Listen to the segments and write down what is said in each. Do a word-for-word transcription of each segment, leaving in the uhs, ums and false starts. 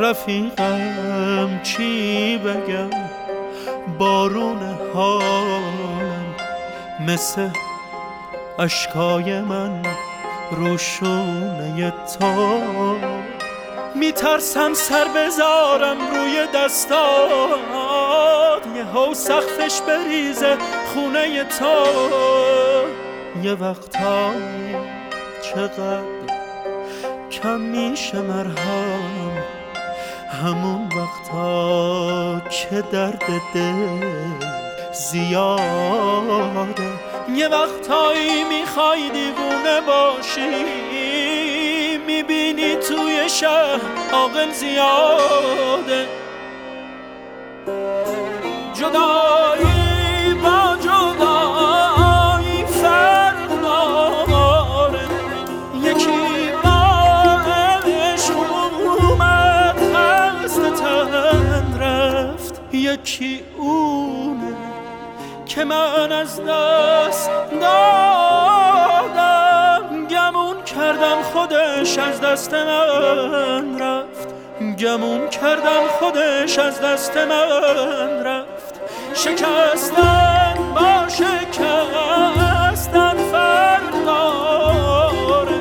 رفیقم چی بگم، بارون حالم مثل اشکای من روشونه تو. میترسم سر بذارم روی دستات، یه هو سقفش بریزه خونه تو. یه وقتایی چقدر کم میشه مرهم، همون وقتا که درد دل زیاده. یه وقتایی میخوای دیوونه باشی، میبینی توی شهر عاقل زیاده. جدایی با جدایی فرق داره، یکی با عشق اومد خسته تن رفت، یکی اونه که من از دست دادم. گمون کردم خودش از دست من رفت، گمون کردم خودش از دست من رفت. شکستن با شکستن فرق داره،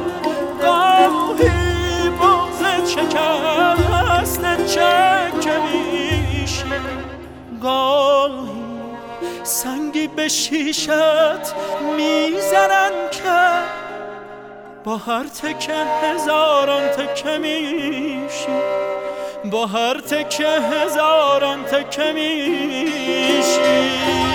گاهی بغضت شکست چکه میشه، گاهی سنگی به شیشت میزنن که با هر تکه هزاران تکه میشی، با هر تکه هزاران تکه میشی.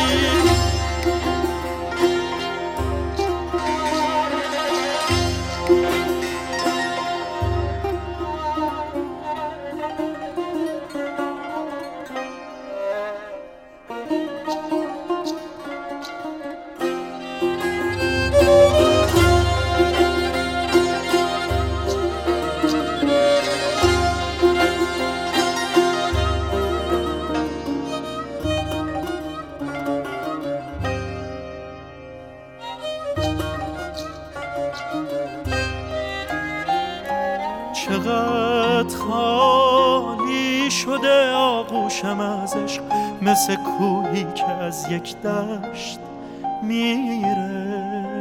چقدر خالی شده آغوشم از عشق، مثل کوهی که از یک دشت میره.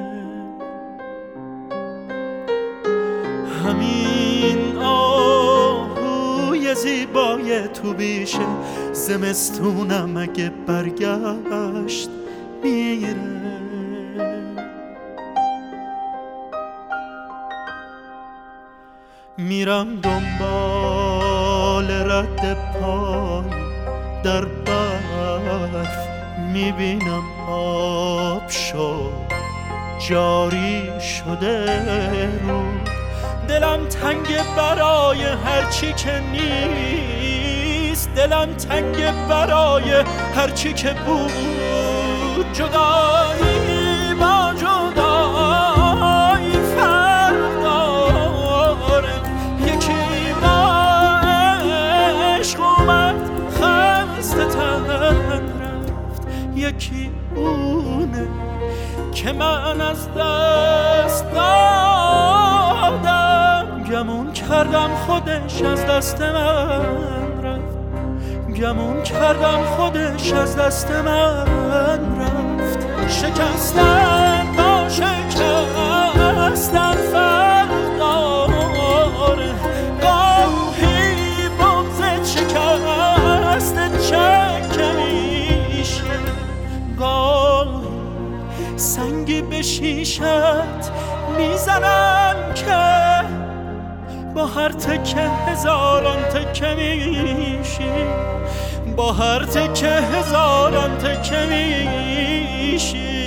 همین آهوی زیبای تو بیشه، زمستونم اگه برگشت میره. میرم دنبال رد پای در برف، میبینم آب شد جاری شده رو. دلم تنگ برای هرچی که نیست، دلم تنگ برای هرچی که بود. جدایی با جدایی فرق داره، یکی با عشق اومد خسته تن رفت، یکی اونه که من از دست دادم. گمون کردم خودش از دست من رفت، گمون کردم خودش از دست من رفت. شکستن با شکستن فرق داره، گاهی بغضت شکست چکه میشه، گاهی سنگی به شیشت میزنن که با هر تکه هزاران تکه میشی، با هر تکه هزاران تکه میشی.